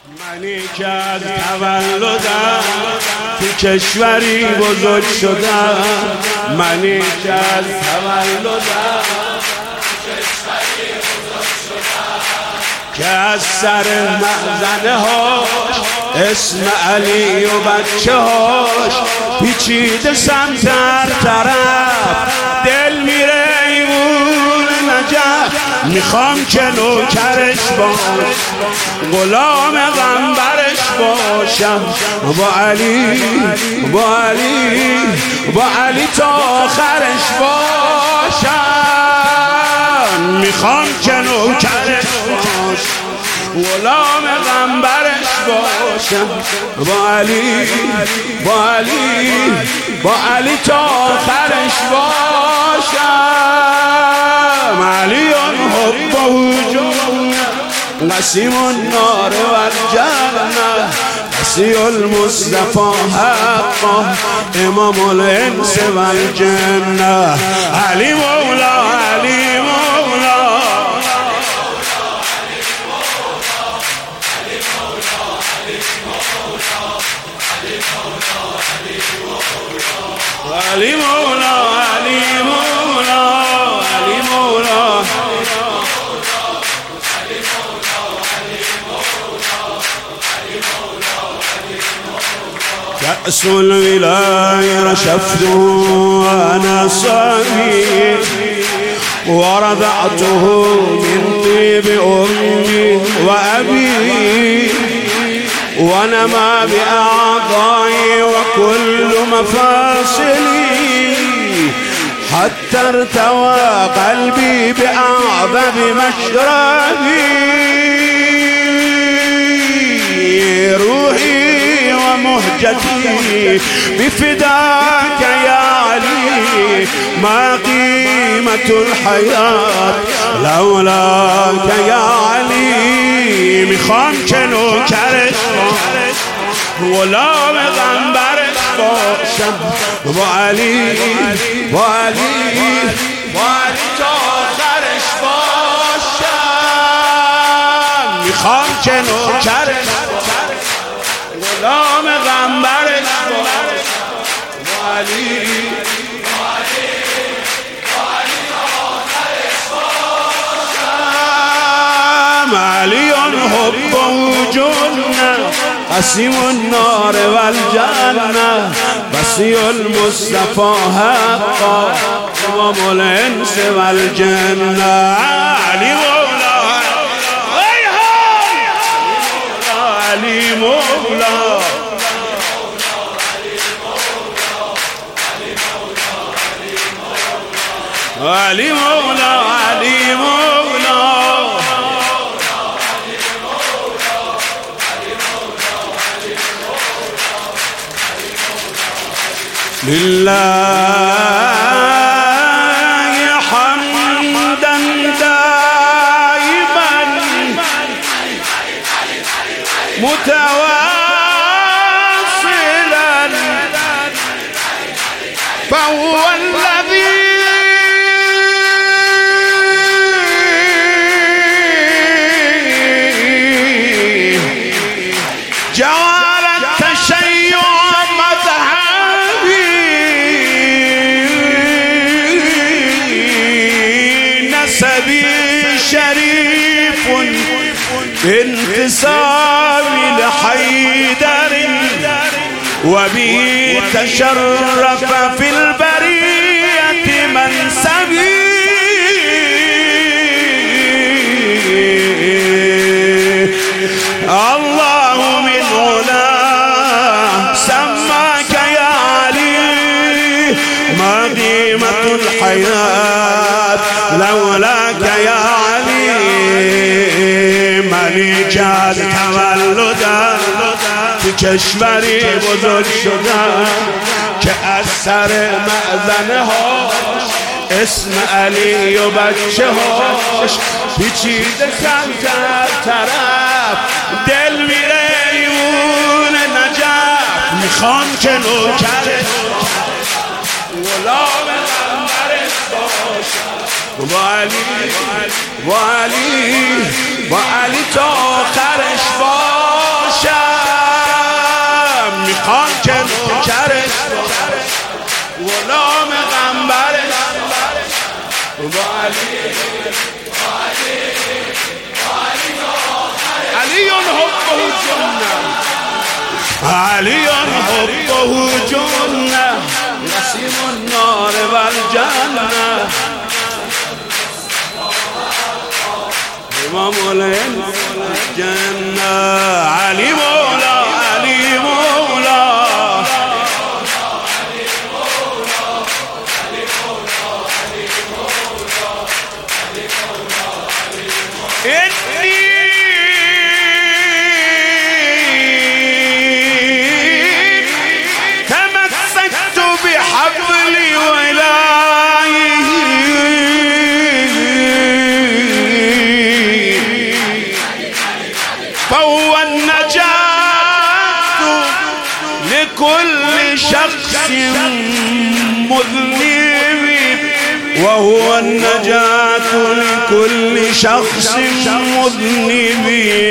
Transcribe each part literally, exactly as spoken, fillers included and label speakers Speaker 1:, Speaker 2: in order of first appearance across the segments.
Speaker 1: منی که از تولدم تو کشوری بزرگ شدم، منی که از تولدم که از سر مخزنه هاش اسم علی و بچه هاش پیچیده سمت هر طرف، دل میره ایمون نجف. میخوام که نوکرش باش، غلام غنبرش باشم، با علی با علی با علی تا آخرش باشم. میخوام که نوکرش باش، غلام غنبرش باشم، با علی با علی با علی تا آخرش باشم. علی حبه جنة قسیم النار والجنة وصی المصطفى حقا امام الانس والجنة. علی مولا علی مولا علی مولا علی مولا علی مولا كأس الولاية رشفته وأنا صغير ورضعته من طيب أمي وأبي ونما بأعضائي وكل مفاصلي حتى ارتوى قلبي بأعظم مشربي. روحي ومهجتي بفداك يا علي، ما قيمة الحياة لولاك يا علي. میخوام که نوکرش باش، غلام غنبرش باشم، با علی با علی با علی تا آخرش باشم. میخوام که نوکرش غلام غنبرش باشم، با علی با علی با علی تا آخرش باشم. علی حبه جنة قسیم النار والجنة وصی المصطفى حقا امام الانس والجنة. علی مولا علی مولا علی مولا علی مولا لله حمدا دائما متواصلا فهو الذي جعل التشيع مذهبي، نسبي شريف بانتسابي لحيدر وبه تشرف في البرية منسبي. الله من علاه سماك يا علي، ما قيمة الحياة لولاك يا علي. منی که از تولدم تو کشوری بزرگ شدم که از سر مأذنه هاش اسم علی و بچه هاش پیچیده سمت هر طرف، دل میره ایمون نجف. میخوام که نوکرش غلام غنبرش باشم، با علی با علی با علی تا آخرش باش. که نوکرش غلام غنبرش با علی علی حبه جنه علی حبه جنه نسیم النار والجنه امام الجنه علی مولا علی مولا فهو النجاة لكل شخص مذنب وهو النجاة لكل شخص مذنب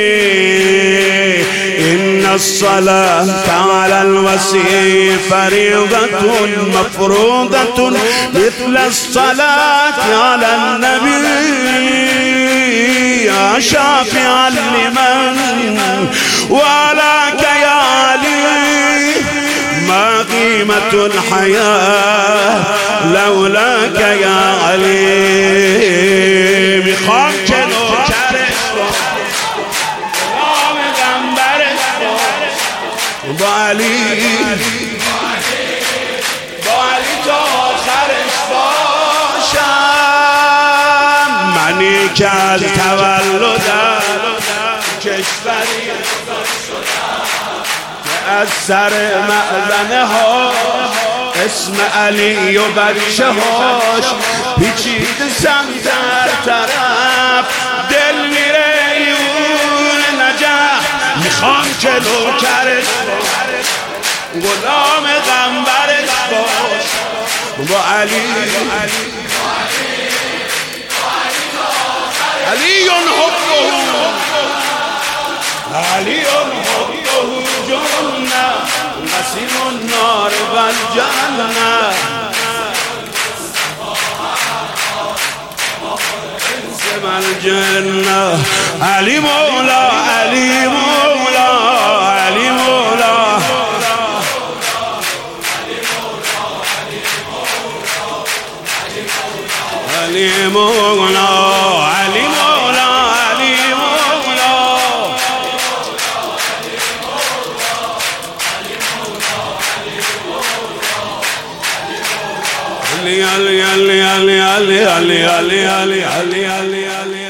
Speaker 1: إن الصلاة على الوصي فريضة مفروضة مثل الصلاة على النبي يا شافعا لمن ولاك يا علي ما قيمة الحياة لولاك يا علي بخاك نوكرش غلام غنبرش با علی با علی تا آخرش باشم منی که از تولدم کشوری که از سر معدنه ها اسم علی و بچه هاش پیچید سمت هر طرف دل میره یون نجف میخوام که نوکرش غلام غنبرش باش با علی علی حبه علی حبه جنه نسیم النار والجنه اسم الجنه علی مولا علی مولا علی مولا علی مولا علی مولا علی مولا علی علی علی علی علی علی علی علی علی علی